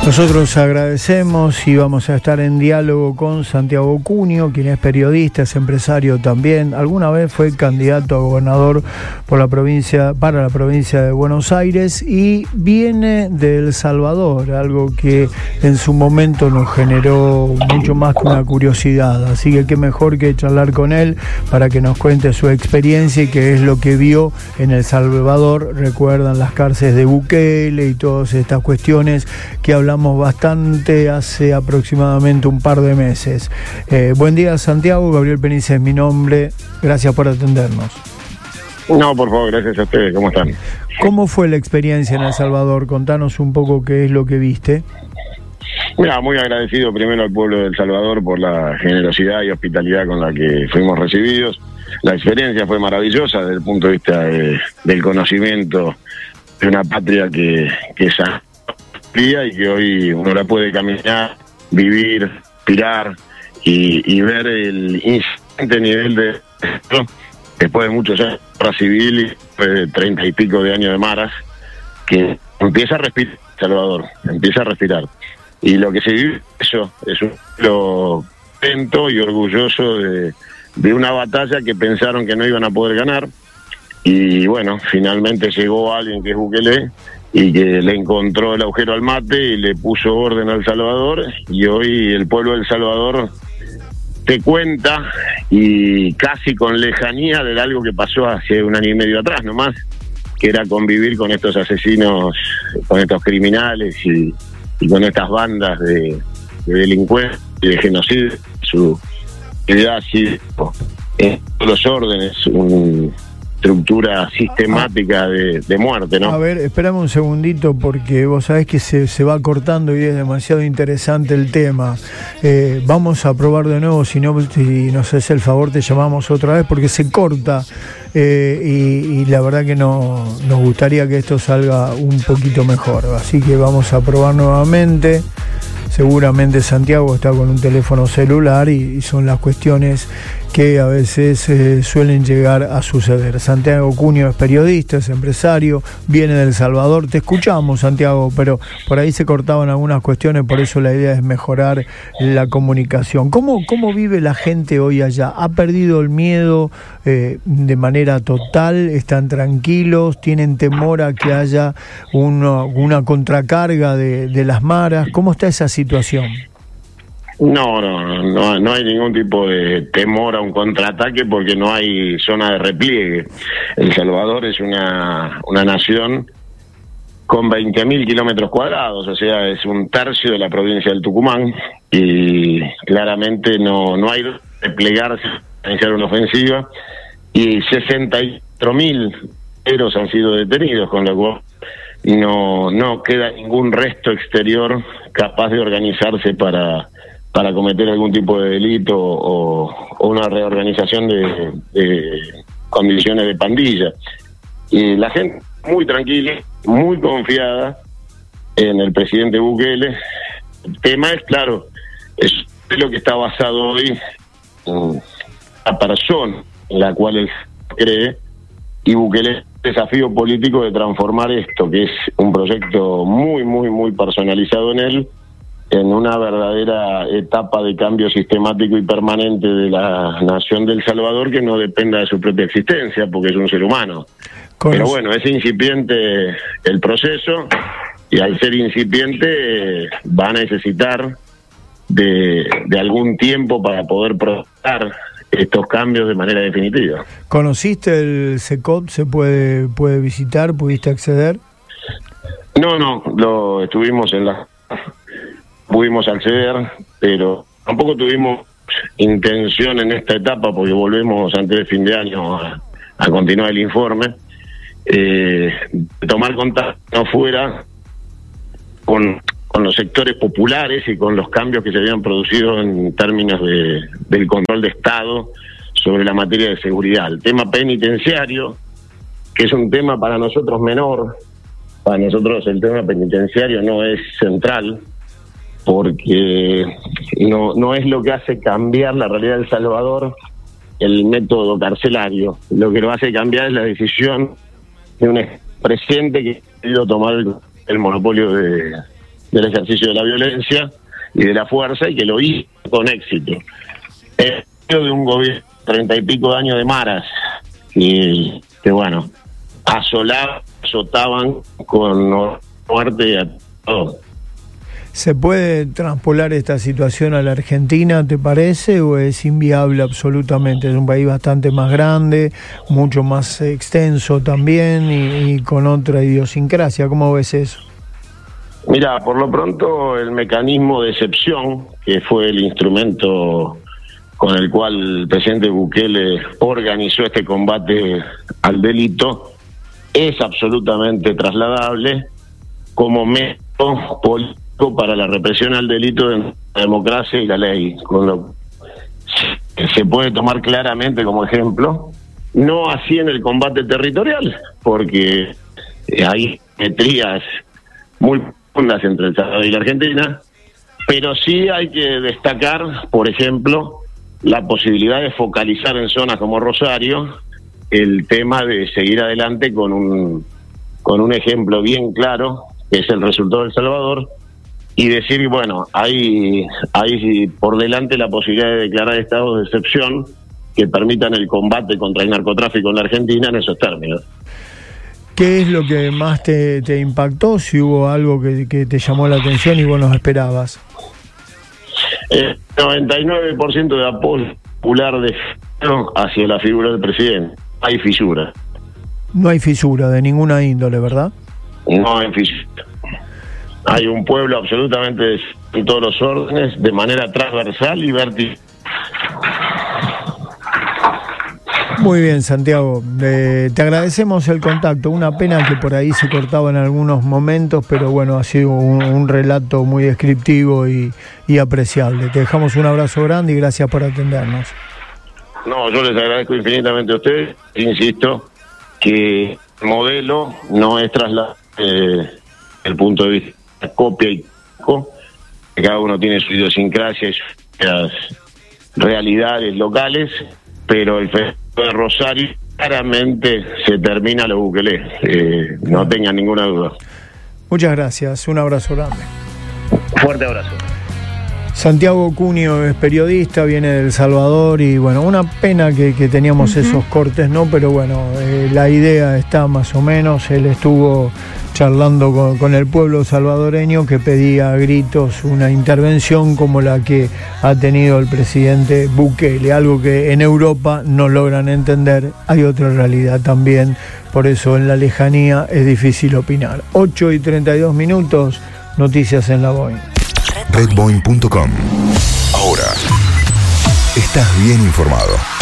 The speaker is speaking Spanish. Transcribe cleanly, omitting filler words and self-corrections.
Nosotros agradecemos y vamos a estar en diálogo con Santiago Cunio, quien es periodista, es empresario también. Alguna vez fue candidato a gobernador para la provincia de Buenos Aires y viene de El Salvador, algo que en su momento nos generó mucho más que una curiosidad. Así que qué mejor que charlar con él para que nos cuente su experiencia y qué es lo que vio en El Salvador. Recuerdan las cárceles de Bukele y todas estas cuestiones que hablamos bastante hace aproximadamente un par de meses. Buen día, Santiago. Gabriel Penice es mi nombre. Gracias por atendernos. No, por favor, gracias a ustedes. ¿Cómo están? ¿Cómo fue la experiencia en El Salvador? Contanos un poco qué es lo que viste. Mira, muy agradecido primero al pueblo de El Salvador por la generosidad y hospitalidad con la que fuimos recibidos. La experiencia fue maravillosa desde el punto de vista del conocimiento de una patria que es y que hoy uno la puede caminar, vivir, aspirar y ver el incidente nivel de después de muchos años de guerra civil y después de 30 y pico de años de maras, que empieza a respirar Salvador, empieza a respirar. Y lo que se vive eso es un pueblo contento y orgulloso de una batalla que pensaron que no iban a poder ganar. Y bueno, finalmente llegó alguien que es Bukele y que le encontró el agujero al mate y le puso orden a El Salvador, y hoy el pueblo de El Salvador te cuenta, y casi con lejanía, de algo que pasó hace un año y medio atrás nomás, que era convivir con estos asesinos, con estos criminales y con estas bandas de delincuentes y de genocidio, su actividad así, los órdenes, estructura sistemática de muerte, ¿no? A ver, espérame un segundito porque vos sabés que se va cortando y es demasiado interesante el tema. Vamos a probar de nuevo, si nos haces el favor te llamamos otra vez porque se corta y la verdad que nos gustaría que esto salga un poquito mejor. Así que vamos a probar nuevamente. Seguramente Santiago está con un teléfono celular y son las cuestiones que a veces suelen llegar a suceder. Santiago Cunio es periodista, es empresario, viene de El Salvador. Te escuchamos, Santiago, pero por ahí se cortaban algunas cuestiones, por eso la idea es mejorar la comunicación. ¿Cómo vive la gente hoy allá? ¿Ha perdido el miedo de manera total? ¿Están tranquilos? ¿Tienen temor a que haya una contracarga de las maras? ¿Cómo está esa situación? No hay ningún tipo de temor a un contraataque porque no hay zona de repliegue. El Salvador es una nación con 20.000 kilómetros cuadrados, o sea, es un tercio de la provincia del Tucumán, y claramente no hay replegarse a iniciar una ofensiva, y 64.000 héroes han sido detenidos, con lo cual no queda ningún resto exterior capaz de organizarse para cometer algún tipo de delito o una reorganización de condiciones de pandilla. Y la gente muy tranquila, muy confiada en el presidente Bukele. El tema es, claro, es lo que está basado hoy en la persona en la cual él cree, y Bukele es el desafío político de transformar esto, que es un proyecto muy, muy, muy personalizado en él, en una verdadera etapa de cambio sistemático y permanente de la nación de El Salvador, que no dependa de su propia existencia, porque es un ser humano. Pero bueno, es incipiente el proceso, y al ser incipiente va a necesitar de algún tiempo para poder procesar estos cambios de manera definitiva. ¿Conociste el SECOP? ¿Se puede visitar? ¿Pudiste acceder? No, estuvimos pudimos acceder, pero tampoco tuvimos intención en esta etapa, porque volvemos antes de fin de año a continuar el informe, de tomar contacto fuera con los sectores populares y con los cambios que se habían producido en términos del control de Estado sobre la materia de seguridad. El tema penitenciario, que es un tema para nosotros menor, para nosotros el tema penitenciario no es central, porque no es lo que hace cambiar la realidad de El Salvador el método carcelario. Lo que lo hace cambiar es la decisión de un presidente que ha querido tomar el monopolio de del ejercicio de la violencia y de la fuerza, y que lo hizo con éxito. En medio de un gobierno de 30 y pico de años de maras, y que bueno, azotaban con muerte a todo. ¿Se puede traspolar esta situación a la Argentina, te parece, o es inviable absolutamente? Es un país bastante más grande, mucho más extenso también y con otra idiosincrasia. ¿Cómo ves eso? Mira, por lo pronto el mecanismo de excepción, que fue el instrumento con el cual el presidente Bukele organizó este combate al delito, es absolutamente trasladable como método político para la represión al delito de la democracia y la ley, con lo que se puede tomar claramente como ejemplo, no así en el combate territorial, porque hay metrías muy profundas entre El Salvador y la Argentina, pero sí hay que destacar, por ejemplo, la posibilidad de focalizar en zonas como Rosario el tema de seguir adelante con un ejemplo bien claro, que es el resultado de El Salvador, y decir, bueno, hay por delante la posibilidad de declarar estados de excepción que permitan el combate contra el narcotráfico en la Argentina en esos términos. ¿Qué es lo que más te impactó? Si hubo algo que te llamó la atención y vos no esperabas. El 99% de apoyo popular hacia la figura del presidente. Hay fisura. No hay fisura de ninguna índole, ¿verdad? No hay fisura. Hay un pueblo absolutamente en todos los órdenes, de manera transversal y vertical. Muy bien, Santiago. Te agradecemos el contacto. Una pena que por ahí se cortaba en algunos momentos, pero bueno, ha sido un relato muy descriptivo y apreciable. Te dejamos un abrazo grande y gracias por atendernos. No, yo les agradezco infinitamente a ustedes. Insisto que el modelo no es trasladar el punto de vista copia y que cada uno tiene su idiosincrasia y sus realidades locales, pero el festival de Rosario claramente se termina lo Bukele, no tengan ninguna duda. Muchas gracias, un abrazo grande. Fuerte abrazo. Santiago Cunio es periodista, viene de El Salvador y bueno, una pena que teníamos esos cortes, ¿no? Pero bueno, la idea está más o menos. Él estuvo charlando con el pueblo salvadoreño que pedía a gritos una intervención como la que ha tenido el presidente Bukele, algo que en Europa no logran entender. Hay otra realidad también, por eso en la lejanía es difícil opinar. 8:32, noticias en La Boeing. Redboeing.com. Ahora estás bien informado.